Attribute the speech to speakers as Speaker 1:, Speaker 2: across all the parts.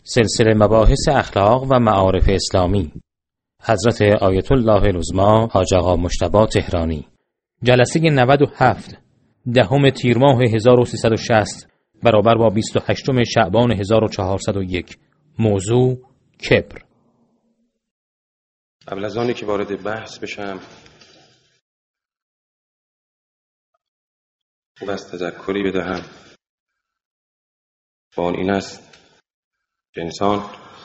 Speaker 1: سلسله مباحث اخلاق و معارف اسلامی، حضرت آیت الله العظمی حاج آقا مجتبی تهرانی، جلسه 97، 10 تیر ماه 1360 برابر با 28 شعبان 1401. موضوع کبر.
Speaker 2: قبل از آنی که وارد بحث بشم خوب است تذکری بدهم و آن این است که انسان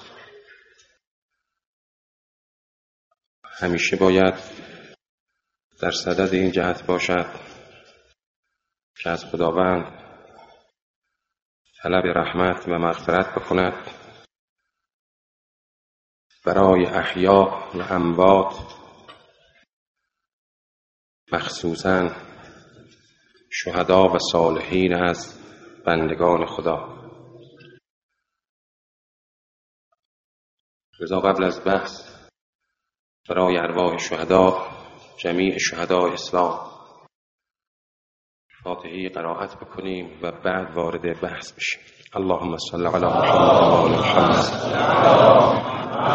Speaker 2: همیشه باید در صدد این جهت باشد که از خداوند طلب رحمت و مغفرت بکند برای احیا و اموات، مخصوصاً شهدا و صالحین از بندگان خدا. لذا قبل از بحث برای ارواح شهدا، جمیع شهدای اسلام، فاتحه قرائت بکنیم و بعد وارد بحث بشیم. اللهم صل علی محمد و آل محمد.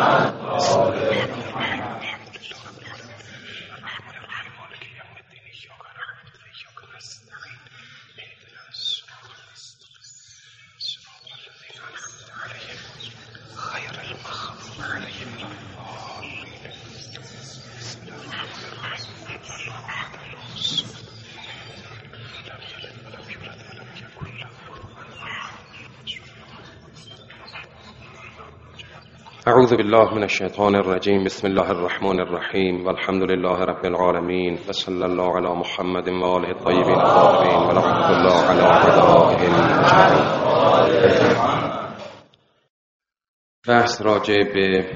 Speaker 2: اعوذ بالله من الشیطان الرجیم. بسم الله الرحمن الرحیم والحمد لله رب العالمین و صلی الله علی محمد و آله الطیبین الطاهرین و رحمت الله علی اعدائه المجاهدین. بحث راجع به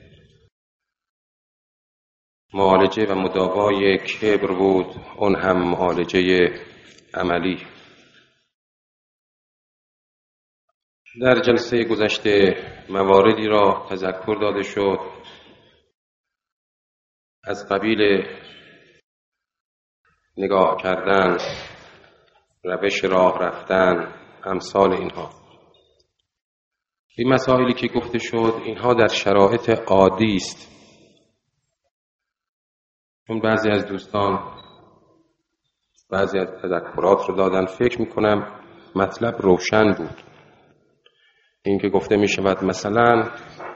Speaker 2: معالجه و مداوای کبر بود، اون هم معالجه عملی. در جلسه گذشته مواردی را تذکر داده شد از قبیل نگاه کردن، روش راه رفتن، امثال اینها. این مسائلی که گفته شد اینها در شرایط عادی است. چون بعضی از دوستان بعضی از تذکرات رو دادن، فکر میکنم مطلب روشن بود. این که گفته می شود مثلا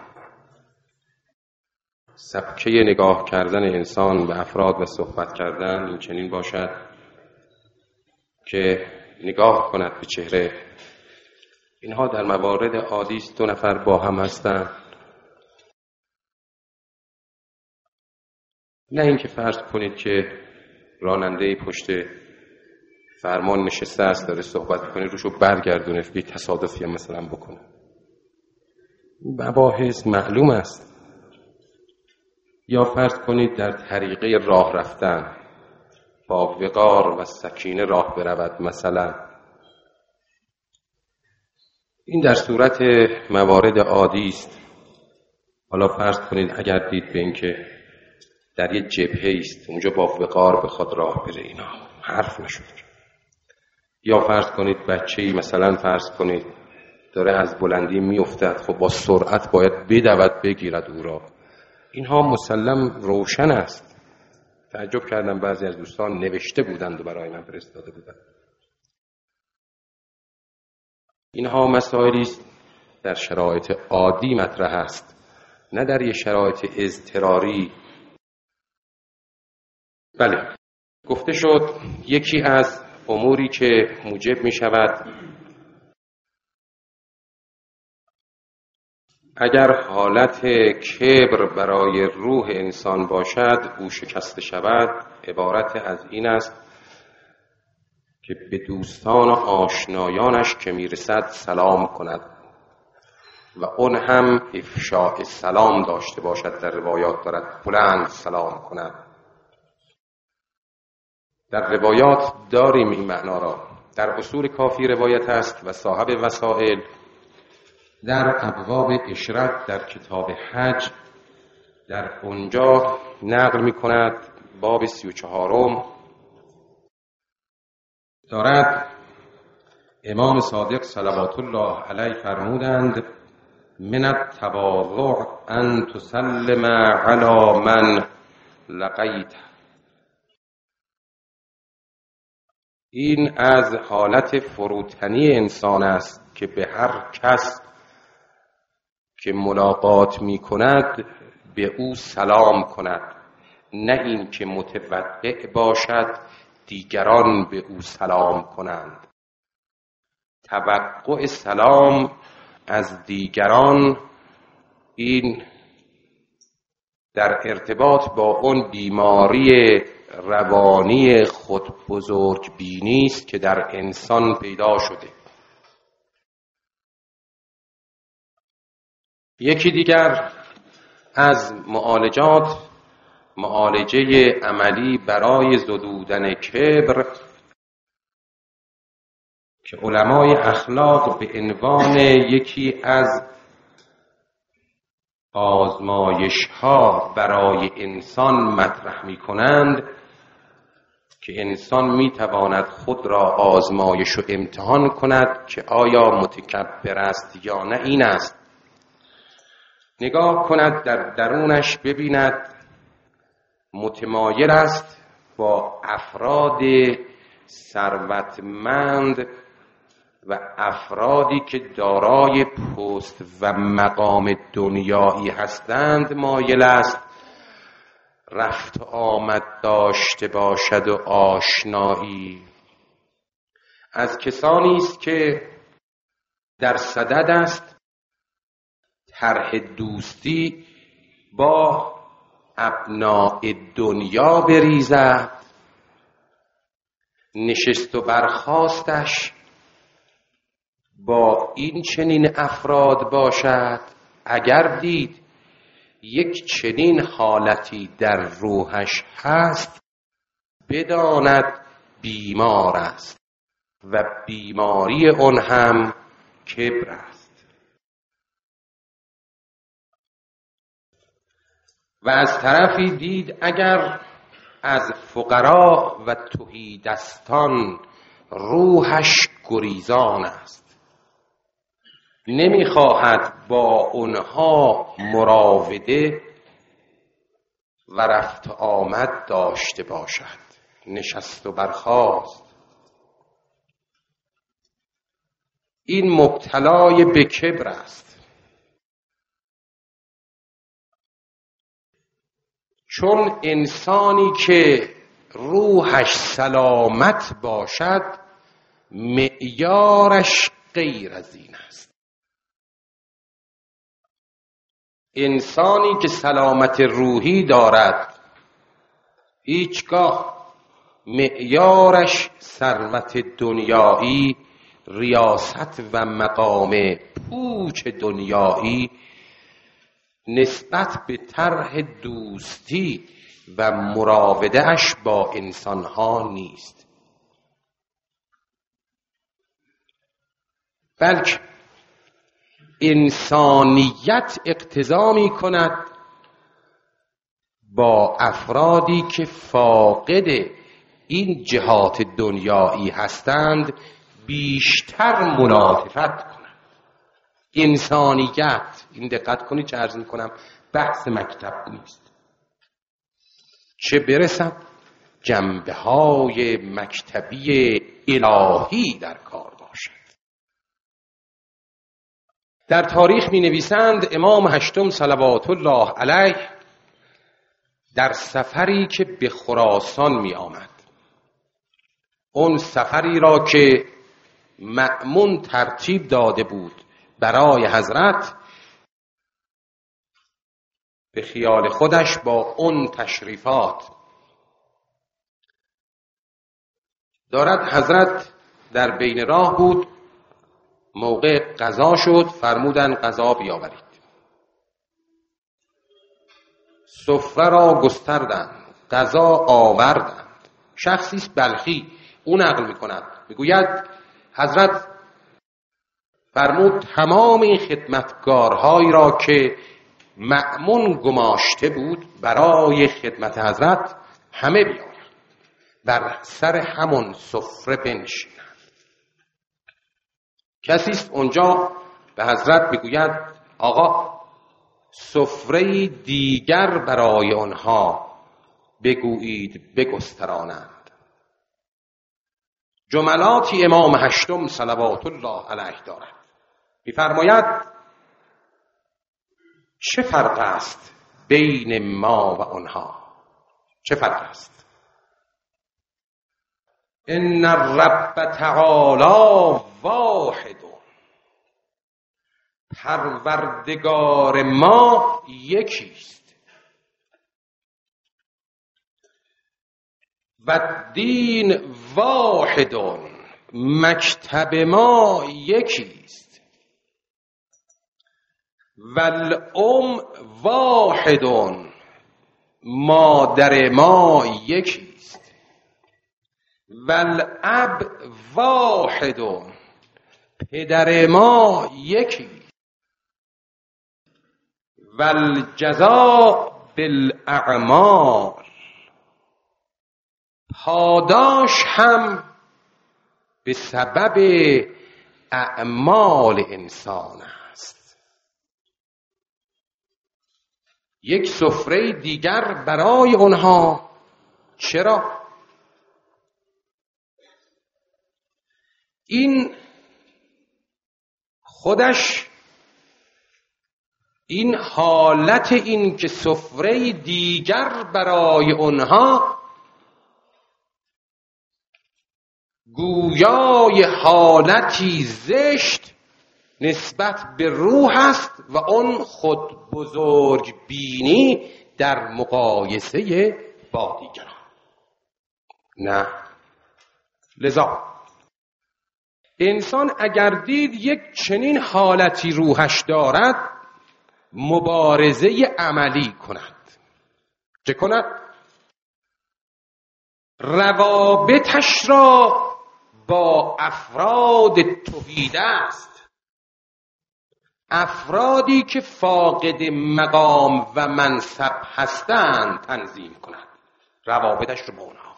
Speaker 2: سبکه نگاه کردن انسان به افراد و صحبت کردن این چنین باشد که نگاه کند به چهره. اینها در موارد عادی است. 2 نفر با هم هستند، نه اینکه فرض کنید که راننده پشت فرمان نشسته است داره صحبت کنه روشو برگردونه بی تصادفی مثلا بکنه. مباحث معلوم است. یا فرض کنید در طریقه راه رفتن با وقار و سکینه راه برود مثلا. این در صورت موارد عادی است. حالا فرض کنید اگر دید به این که در یک جبهه است اونجا با وقار بخواد راه بره، اینا حرف نشد. یا فرض کنید بچه‌ای مثلا فرض کنید داره از بلندی میافتد، خب با سرعت باید بدود بگیرد او را. اینها مسلم روشن است. تعجب کردم بعضی از دوستان نوشته بودند و برای من فرستاده بودند. اینها مسائلی است در شرایط عادی مطرح است، نه در یک شرایط اضطراری. بله، گفته شد یکی از اموری که موجب می شود اگر حالت کبر برای روح انسان باشد او شکسته شود، عبارت از این است که به دوستان و آشنایانش که میرسد سلام کند و اون هم افشاء سلام داشته باشد. در روایات دارد بلند سلام کند. در روایات داریم این معنا را. در اصول کافی روایت است و صاحب وسائل در ابواب اشرت در کتاب حج در اونجا نقل می کند. باب 34 دارد امام صادق صلوات الله علیه فرمودند من التواضع ان تسلم علی من لقیت. این از حالت فروتنی انسان است که به هر کس که ملاقات می کند به او سلام کند، نه این که متوقع باشد دیگران به او سلام کنند. توقع سلام از دیگران این در ارتباط با اون بیماری روانی خود بزرگ بینی است که در انسان پیدا شده. یکی دیگر از معالجه عملی برای زدودن کبر که علمای اخلاق به عنوان یکی از آزمایش‌ها برای انسان مطرح می‌کنند که انسان می‌تواند خود را آزمایش و امتحان کند که آیا متکبر است یا نه. این است نگاه کند در درونش ببیند متمایل است با افراد ثروتمند و افرادی که دارای پست و مقام دنیایی هستند مایل است رفت و آمد داشته باشد و آشنایی. از کسانی است که در صدد است طرح دوستی با ابناء دنیا بریزد، نشست و برخاستش با این چنین افراد باشد. اگر دید یک چنین حالتی در روحش هست بداند بیمار است و بیماری اون هم کبر است. و از طرفی دید اگر از فقرا و تهیدستان روحش گریزان است، نمیخواهد با اونها مراوده و رفت آمد داشته باشد، نشست و برخاست، این مبتلای به کبر است. چون انسانی که روحش سلامت باشد معیارش غیر از این است. انسانی که سلامت روحی دارد هیچگاه معیارش ثروت دنیایی، ریاست و مقام پوچ دنیایی نسبت به طرح دوستی و مراوده اش با انسانها نیست، بلکه انسانیت اقتضا می کند با افرادی که فاقد این جهات دنیایی هستند بیشتر ملاطفت کند. انسانیت، این دقت کنید چه عرض می کنم، بحث مکتب نیست، چه برسد جنبه های مکتبی الهی در کار باشد. در تاریخ می نویسند امام هشتم صلوات الله علیه در سفری که به خراسان می آمد، اون سفری را که مأمون ترتیب داده بود برای حضرت، به خیال خودش با اون تشریفات دارد، حضرت در بین راه بود، موقع غذا شد، فرمودن غذا بیاورید. سفره را گستردند، غذا آوردند. شخصی است بلخی، اون نقل میکند، میگوید حضرت فرمود تمام این خدمتگارهایی را که مأمون گماشته بود برای خدمت حضرت همه بیاورد، بر سر همون سفره بنشینند. کسی است اونجا به حضرت میگوید آقا سفره دیگر برای آنها بگویید بگسترانند. جملاتی امام هشتم صلوات الله علیه دارد، می‌فرماید چه فرق است بین ما و آنها؟ چه فرق است؟ ان الرب تعالی واحد، پروردگار ما یکیست. و دین واحد، مکتب ما یکیست. و الام واحد، مادر ما یکیست. و الاب واحد، پدر ما یکیست. و الجزاء بالاعمال، پاداش هم به سبب اعمال انسان است. یک سفره دیگر برای آنها. چرا؟ این خودش، این حالت این که سفره دیگر برای آنها گویای حالتی زشت نسبت به روح است و آن خود بزرگ بینی در مقایسه با دیگران. نه، لذا انسان اگر دید یک چنین حالتی روحش دارد، مبارزه عملی کند. چه کند؟ روابطش را با افراد توحید است، افرادی که فاقد مقام و منصب هستند، تنظیم کند روابطش رو با اونها،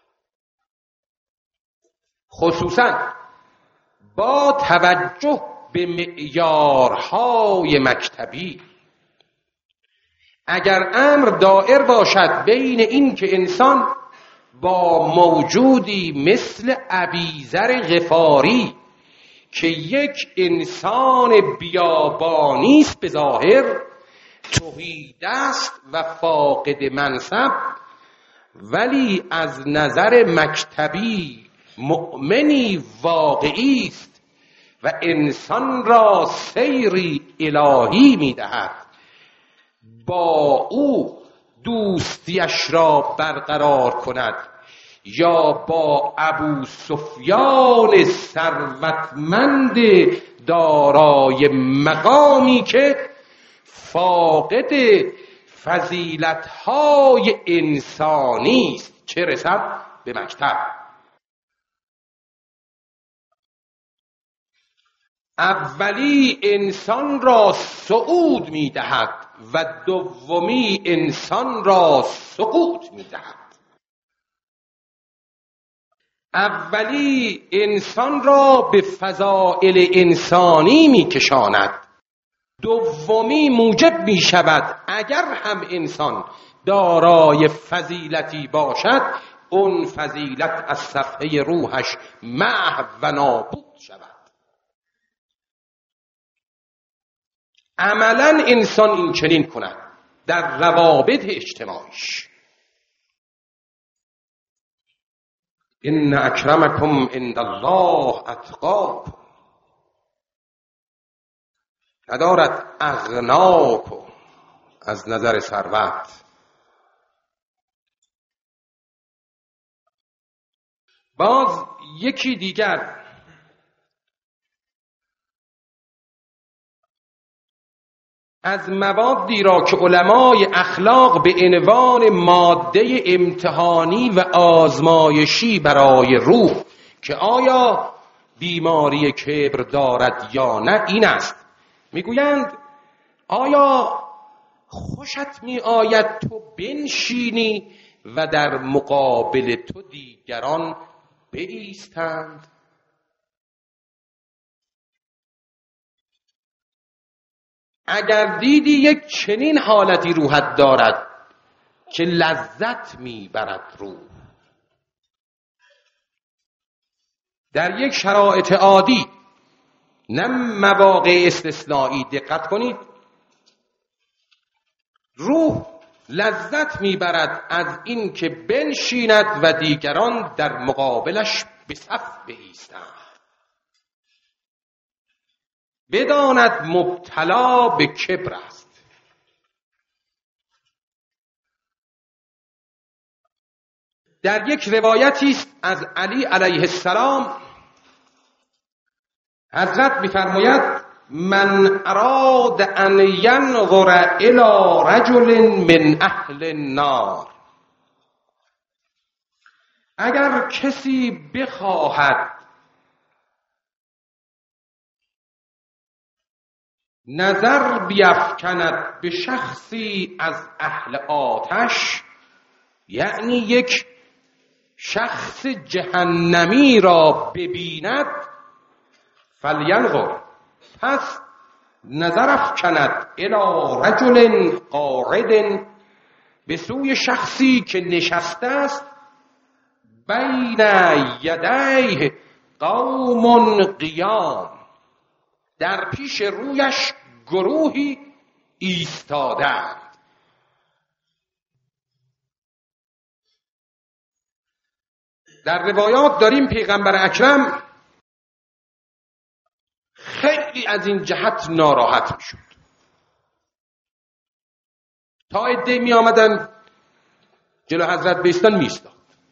Speaker 2: خصوصا با توجه به معیارهای مکتبی. اگر امر دائر باشد بین این که انسان با موجودی مثل ابیذر غفاری که یک انسان بیابانی است به ظاهر، توحید است و فاقد منصب، ولی از نظر مکتبی مؤمنی واقعی است و انسان را سیری الهی می‌دهد، با او دوستیش را برقرار کند، یا با ابو سفیان ثروتمند دارای مقامی که فاقد فضیلت‌های انسانی است، چه رسد به مکتب. اولی انسان را صعود می‌دهد و دومی انسان را سقوط می‌دهد. اولی انسان را به فضائل انسانی می‌کشاند، دومی موجب می‌شود اگر هم انسان دارای فضیلتی باشد، اون فضیلت از صفحه روحش محو و نابود شود. عملاً انسان این چنین کند در روابط اجتماعیش. ان اکرمکم عند الله اتقاکم، ندارد اغناکم از نظر ثروت. باز یکی دیگر از موادی را که علمای اخلاق به عنوان ماده امتحانی و آزمایشی برای روح که آیا بیماری کبر دارد یا نه، این است. میگویند آیا خوشت می آید تو بنشینی و در مقابل تو دیگران بایستند؟ اگر دیدی یک چنین حالتی روحت دارد که لذت میبرد روح در یک شرایط عادی، نه مواقع استثنایی، دقت کنید، روح لذت میبرد از این که بنشیند و دیگران در مقابلش به صف بایستند، بداند مبتلا به کبر است. در یک روایتی است از علی علیه السلام، حضرت می‌فرماید من اراد ان ینظر الی رجل من اهل النار، اگر کسی بخواهد نظر بیفکند به شخصی از اهل آتش، یعنی یک شخص جهنمی را ببیند، فلینظر، پس نظر افکند الی رجل قاعد، به سوی شخصی که نشسته است، بین یدیه قوم قیام، در پیش رویش گروهی ایستادند. در روایات داریم پیغمبر اکرم خیلی از این جهت ناراحت میشد، تا عده می آمدن جلو حضرت بیستان میستاد.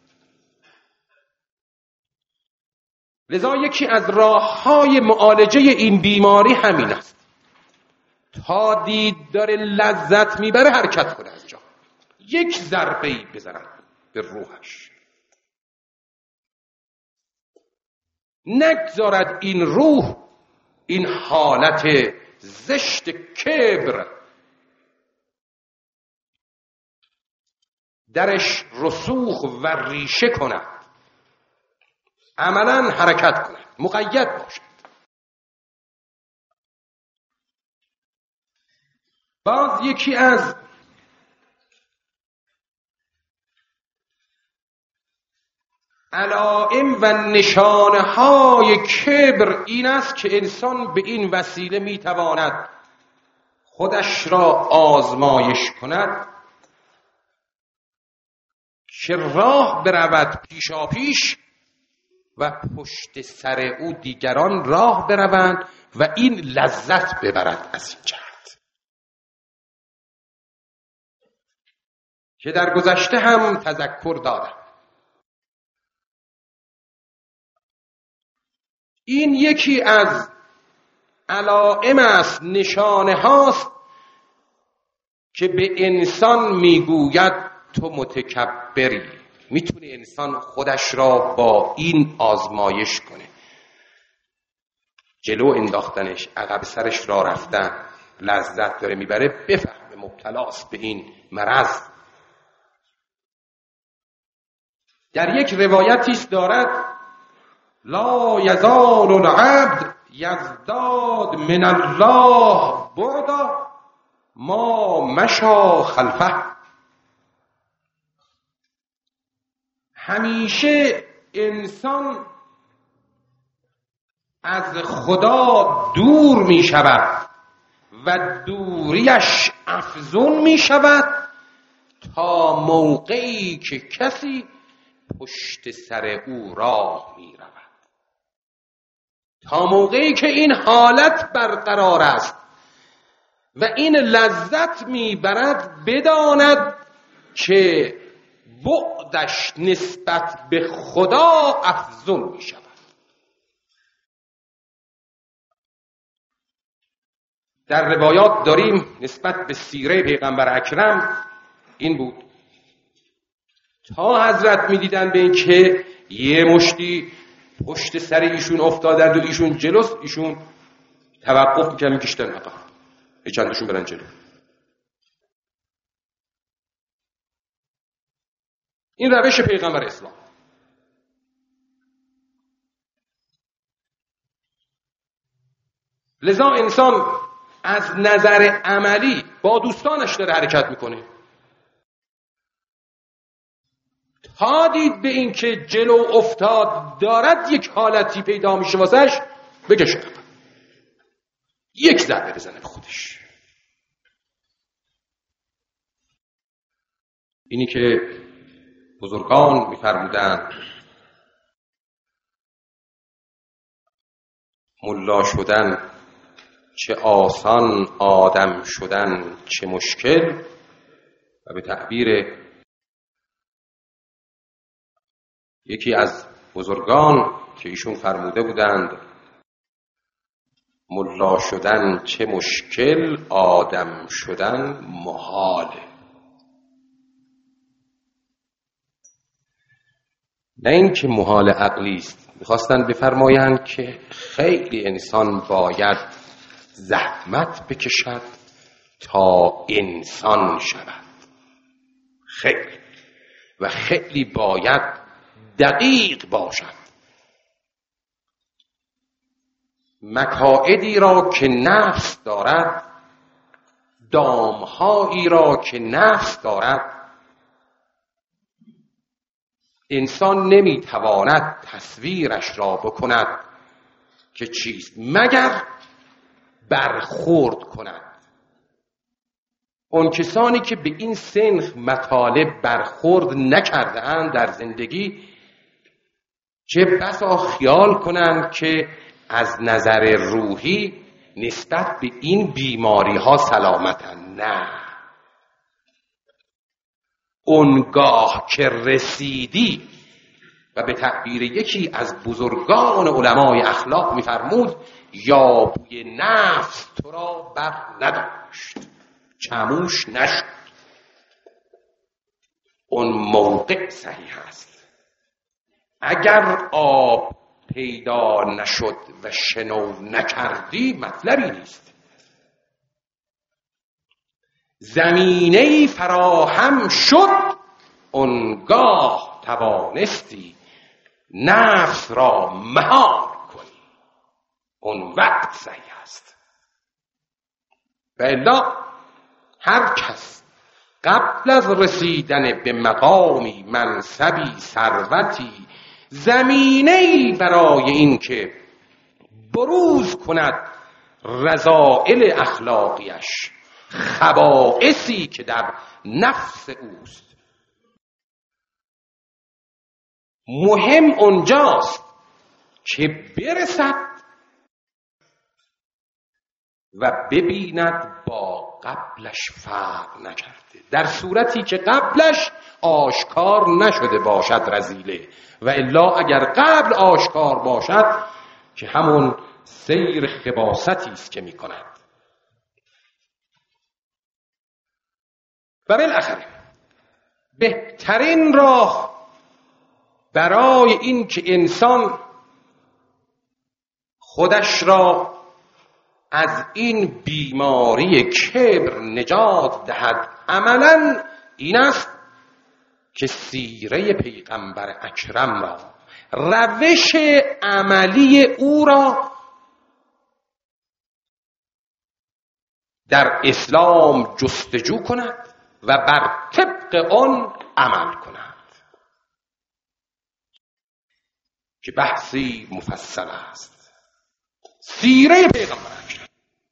Speaker 2: لذا یکی از راه‌های معالجه این بیماری همین است، تا دید داره لذت میبره حرکت کنه از جا، یک ضربه‌ای بزنن به روحش، نگذارد این روح این حالت زشت کبر درش رسوخ و ریشه کند، عملا حرکت کند، مقید باشد. باز یکی از علائم و نشانه‌های کبر این است که انسان به این وسیله میتواند خودش را آزمایش کند که راه برود پیشاپیش و پشت سر او دیگران راه بروند و این لذت ببرد از این جهت که در گذشته هم تذکر دادم. این یکی از علائم است، نشانه هاست که به انسان میگوید تو متکبری. میتونه انسان خودش را با این آزمایش کنه، جلو انداختنش، عقب سرش را رفتن، لذت داره میبره، بفهمه مبتلاست به این مرض. در یک روایتی است دارد لا یزال العبد یزداد من الله بعدا ما مشى خلفه، همیشه انسان از خدا دور می شود و دوریش افزون می شود تا موقعی که کسی پشت سر او راه می رود، تا موقعی که این حالت برقرار است و این لذت می برد، بداند که بعدش نسبت به خدا افزون می شود. در روایات داریم نسبت به سیره پیغمبر اکرم این بود، تا حضرت می دیدن به این که یه مشتی پشت سر ایشون افتادند و ایشون جلوست، ایشون توقف میکنن کشتن عقب، چندشون برن جلو. این روش پیغمبر اسلام. لذا انسان از نظر عملی با دوستانش داره حرکت میکنه. تا دید به این که جلو افتاد دارد یک حالتی پیدا میشه واسش، بکشه یک ضربه بزنه به خودش. اینی که بزرگان می‌فرمودند ملا شدن چه آسان، آدم شدن چه مشکل. و به تعبیر یکی از بزرگان که ایشون فرموده بودند ملا شدن چه مشکل، آدم شدن محاله. نه این که محال عقلی است، میخواستن بفرمایند که خیلی انسان باید زحمت بکشد تا انسان شود، خیلی و خیلی باید دقیق باشد. مکائدی را که نفس دارد، دامهایی را که نفس دارد، انسان نمیتواند تصویرش را بکند که چیست مگر برخورد کند. اون کسانی که به این سنخ مطالب برخورد نکرده اند در زندگی، چه بسا خیال کنند که از نظر روحی نسبت به این بیماری ها سلامتن. نه، اونگاه که رسیدی و به تعبیر یکی از بزرگان علمای اخلاق می‌فرمود یابوی نفس تو را بر نداشت، چموش نشد، اون موقع صحیح است. اگر آب پیدا نشد و شنو نکردی مطلبی نیست. زمینه‌ای فراهم شد اونگاه توانستی نفس را مهار کنی، اون وقت صحیح است. و الا هر کس قبل از رسیدن به مقامی، منصبی، ثروتی، زمینه‌ای برای این که بروز کند رذائل اخلاقیش، خبائثی که در نفس اوست، مهم اونجاست که برسد و ببیند با قبلش فرق نکرده. در صورتی که قبلش آشکار نشده باشد رذیله، و الا اگر قبل آشکار باشد که همون سیر خباثتی است که میکند. و بالاخره بهترین راه برای این که انسان خودش را از این بیماری کبر نجات دهد عملاً این است که سیره پیغمبر اکرم را، روش عملی او را در اسلام جستجو کند و بر طبق آن عمل کند، که بحثی مفصل است. سیره پیغمبر اکرم.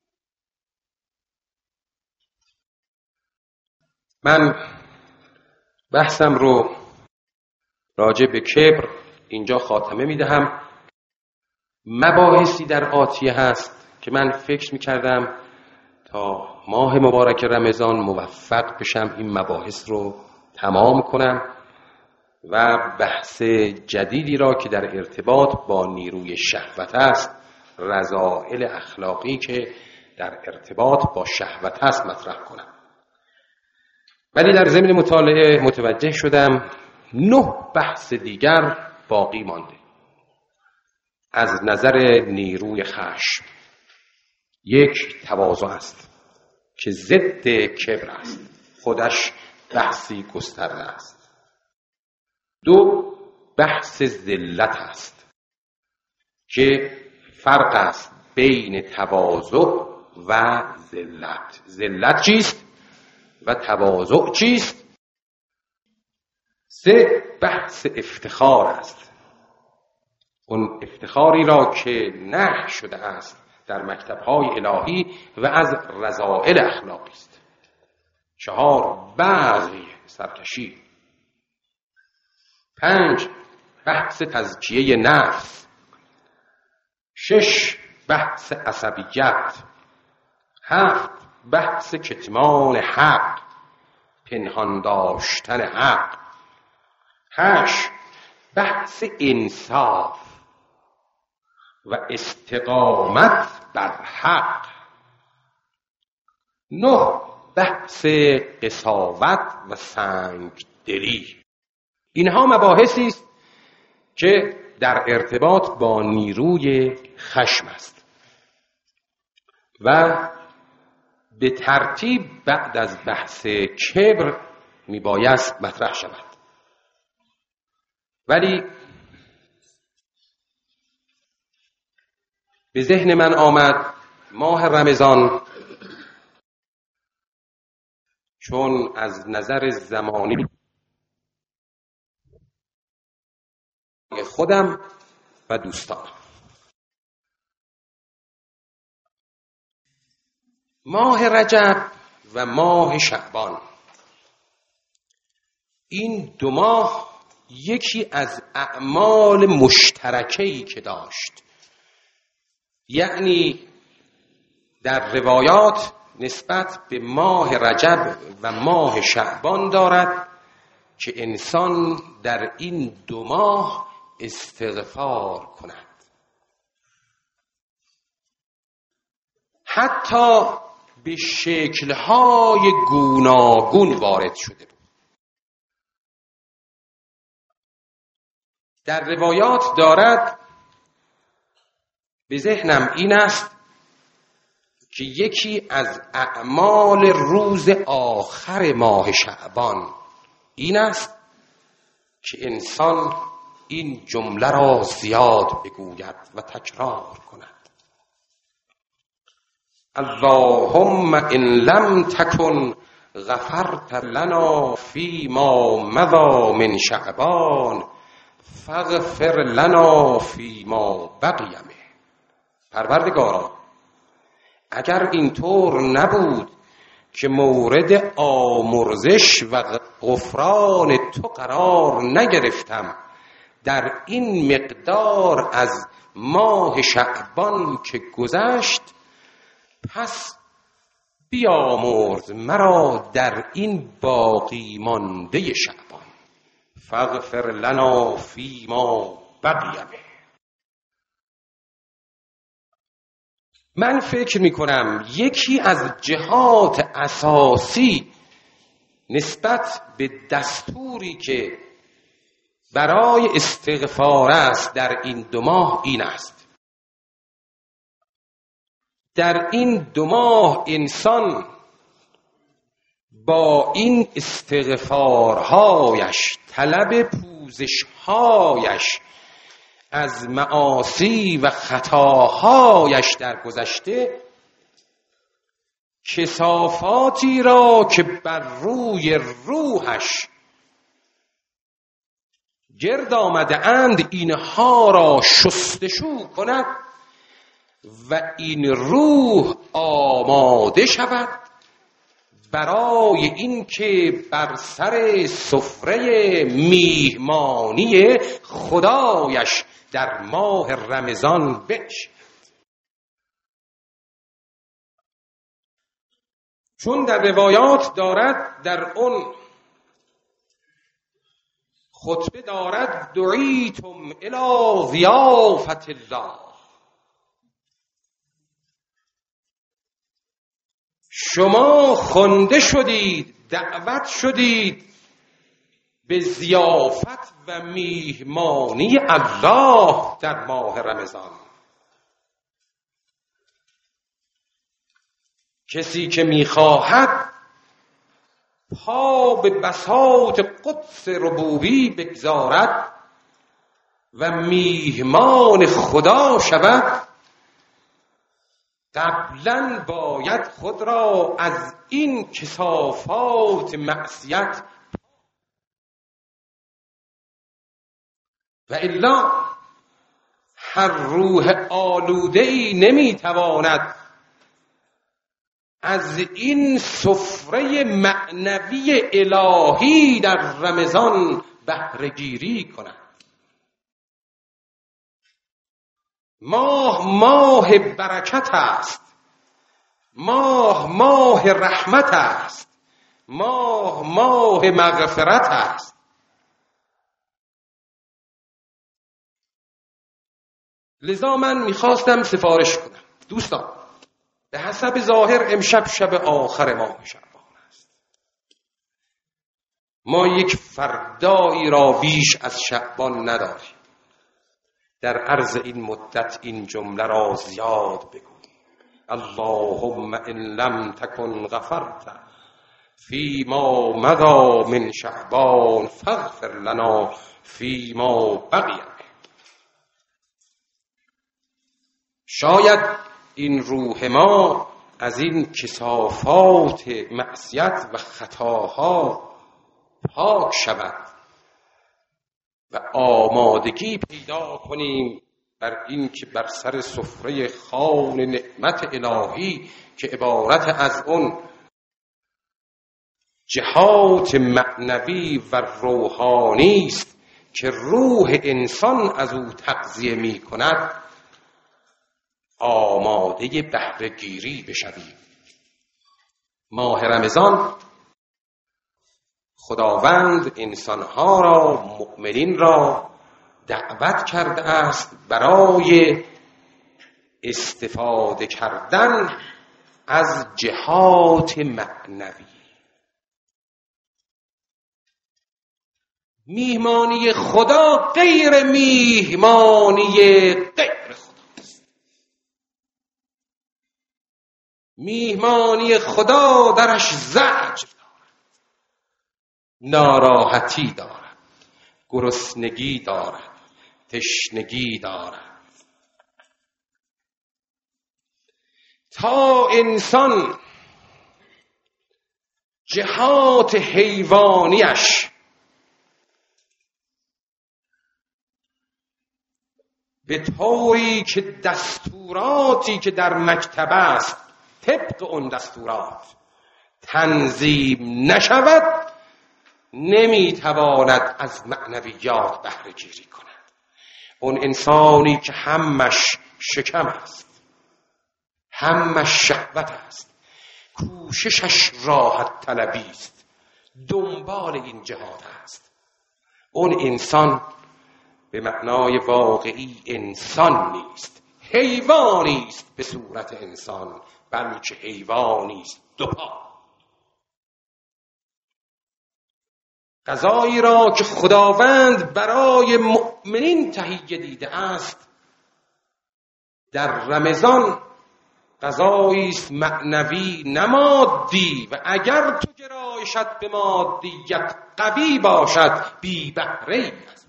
Speaker 2: من بحثم رو راجع به کبر اینجا خاتمه میدهم. مباحثی در آتیه هست که من فکر میکردم تا ماه مبارک رمضان موفق بشم این مباحث رو تمام کنم و بحث جدیدی را که در ارتباط با نیروی شهوت است، رذائل اخلاقی که در ارتباط با شهوت است مطرح کنم. ولی در ضمن مطالعه متوجه شدم 9 بحث دیگر باقی مانده. از نظر نیروی خشم، 1 تواضع است که ضد کبر است، خودش بحثی گسترده است. 2 بحث ذلت است که فرق است بین تواضع و ذلت. ذلت چیست و تواضع چیست؟ 3 بحث افتخار است، اون افتخاری را که نهی شده است در مکتب‌های الهی و از رذائل اخلاقی است. 4 بغی، سرکشی. 5 بحث تزکیه نفس. 6 بحث عصبیت. 7 بحث کتمان حق، پنهان داشتن حق. 8 بحث انصاف و استقامت بر حق. 9 بحث قساوت و سنگدلی. اینها مباحثی است که در ارتباط با نیروی خشم است و به ترتیب بعد از بحث کبر میبایست مطرح شود. ولی به ذهن من آمد ماه رمضان چون از نظر زمانی خودم و دوستانم، ماه رجب و ماه شعبان، این 2 ماه یکی از اعمال مشترکه‌ای که داشت، یعنی در روایات نسبت به ماه رجب و ماه شعبان دارد که انسان در این 2 ماه استغفار کند. حتی به شکل‌های گوناگون وارد شده بود. در روایات دارد، به ذهنم این است که یکی از اعمال روز آخر ماه شعبان این است که انسان این جمله را زیاد بگوید و تکرار کند: اللهم ان لم تکن غفرت لنا فیما مضی من شعبان فاغفر لنا فیما بقی منه. پروردگارا، اگر اینطور نبود که مورد آمرزش و غفران تو قرار نگرفتم در این مقدار از ماه شعبان که گذشت، پس بیامرز مرا در این باقی مانده شعبان. فاغفر لنا فیما بقی منه. من فکر میکنم یکی از جهات اساسی نسبت به دستوری که برای استغفار است در این 2 ماه این است: در این 2 ماه انسان با این استغفارهایش، طلب پوزشهایش از معاصی و خطاهایش در گذشته، کثافاتی را که بر روی روحش گرد آمده اند اینها را شستشو کند و این روح آماده شود برای اینکه بر سر سفره میهمانی خدایش در ماه رمضان بنشیند. چون در روایات دارد، در اون خطبه دارد: دعیتم الی ضیافت الله، شما خوانده شدید، دعوت شدید به ضیافت و میهمانی الله در ماه رمضان. کسی که میخواهد پا به بساط قدس ربوبی بگذارد و میهمان خدا شود، قبلا باید خود را از این کثافات معصیت و الا هر روح آلوده‌ای نمیتواند از این سفره معنوی الهی در رمضان بهره گیری کند. ماه برکت است، ماه رحمت است، ماه مغفرت است. لذا من میخواستم سفارش کنم دوستان، به حسب ظاهر امشب شب آخر ماه شعبان است. ما یک فردایی را بیش از شعبان نداریم. در عرض این مدت این جمله را زیاد بگو: اللهم ان لم تکن غفرت فیما مضی من شعبان فاغفر لنا فیما بقی. شاید این روح ما از این کثافات معصیت و خطاها پاک شود و آمادگی پیدا کنیم بر این که بر سر سفره خوان نعمت الهی که عبارت از اون جهات معنوی و روحانی است که روح انسان از او تغذیه می کند، آماده بهره گیری بشویم. ماه رمضان خداوند انسانها را، مؤمنین را دعوت کرده است برای استفاده کردن از جهات معنوی. میهمانی خدا غیر میهمانی غیر خداست. میهمانی خدا درش زجر دارد، ناراحتی دارد، گرسنگی دارد، تشنگی دارد. تا انسان جهات حیوانیش به طوری که دستوراتی که در مکتب است طبق اون دستورات تنظیم نشود، نمیتواند از معنویات بهره گیری کند. اون انسانی که همش شکم است، همش شهوت است، کوششش راحت طلبی است، دنبال این جهات است، اون انسان به معنای واقعی انسان نیست، حیوانی است به صورت انسان، بلکه حیوانی است دو پا. غذایی را که خداوند برای مؤمنین تهیه دیده است در رمضان غذایی است معنوی نه مادی، و اگر تو گرایشت به مادیت قوی باشد بی بهره است.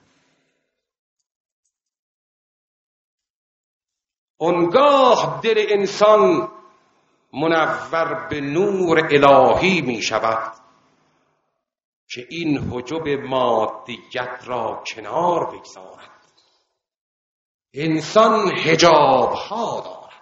Speaker 2: اونگاه دل انسان منور به نور الهی می شود که این حجب مادیت را کنار بگذارد. انسان حجاب ها دارد،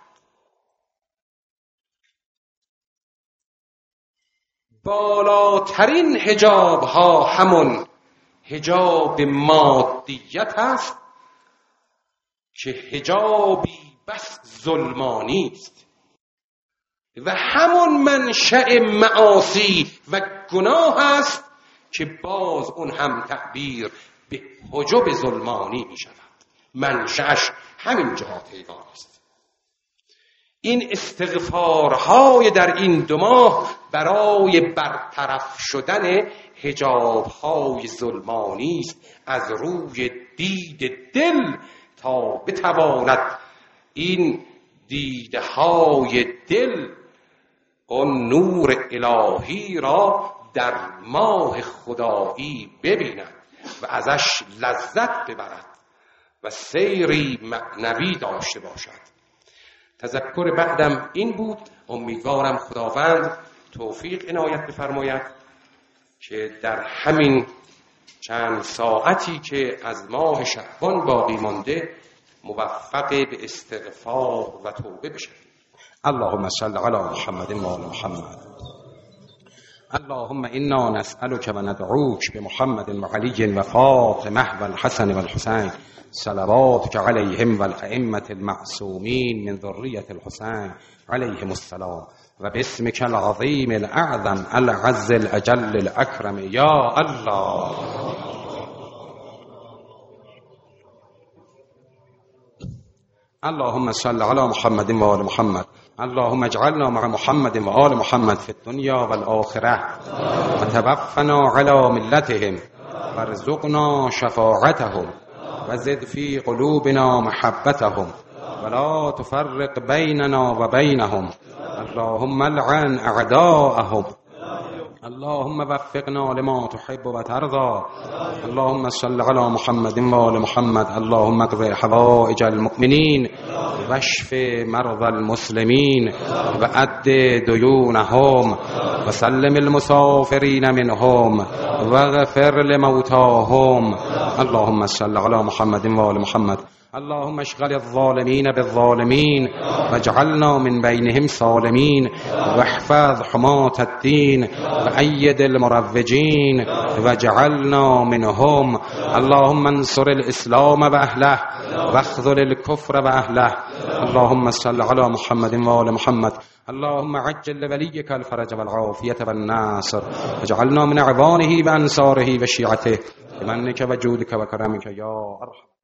Speaker 2: بالاترین حجاب ها همون حجاب مادیت است که حجابی بس ظلمانی است و همون منشأ معاصی و گناه است که باز اون هم تعبیر به حجب ظلمانی می شود. منشأش همین جهات حیوان است. این استغفارهای در این 2 ماه برای برطرف شدن حجابهای ظلمانی است از روی دید دل، تا بتواند این دیدهای دل اون نور الهی را در ماه خدایی ببیند و ازش لذت ببرد و سیری معنوی داشته باشد. تذکر بعدم این بود، امیدوارم خداوند توفیق عنایت بفرماید که در همین چند ساعتی که از ماه شعبان باقی مانده موفق به استغفار و توبه بشویم.
Speaker 3: اللهم صل علی محمد و آل محمد. اللهم انا نسألك و ندعوك بمحمد و علی و فاطمه و الحسن و الحسین صلواتك علیهم و الائمة المعصومین من ذریة الحسین علیهم السلام و باسمك العظیم الاعظم العز الاجل الاکرم یا الله. اللهم صل على محمد و آل محمد. اللهم اجعلنا مع محمد و آل محمد في الدنيا والآخرة وتوفنا على ملتهم وارزقنا شفاعتهم وزد في قلوبنا محبتهم ولا تفرق بيننا وبينهم. اللهم لعن أعداءهم. اللهم وفقنا لما تحب وترضى. اللهم صل على محمد و آل محمد. اللهم اقض حوائج المؤمنين واشف مرضى المسلمين وأد ديونهم وسلم المسافرين منهم واغفر لموتاهم. اللهم صل على محمد و آل محمد. اللهم اشغل الظالمين بالظالمين واجعلنا من بينهم سالمين واحفظ حماة الدين وأيد المروجين واجعلنا منهم. اللهم انصر الإسلام وأهله واخذل الكفر وأهله. اللهم صل على محمد و آل محمد. اللهم عجل لوليك الفرج والعافية والناصر واجعلنا من أعوانه وأنصاره وشيعته بمنك وجودك وكرمك يا أرحم.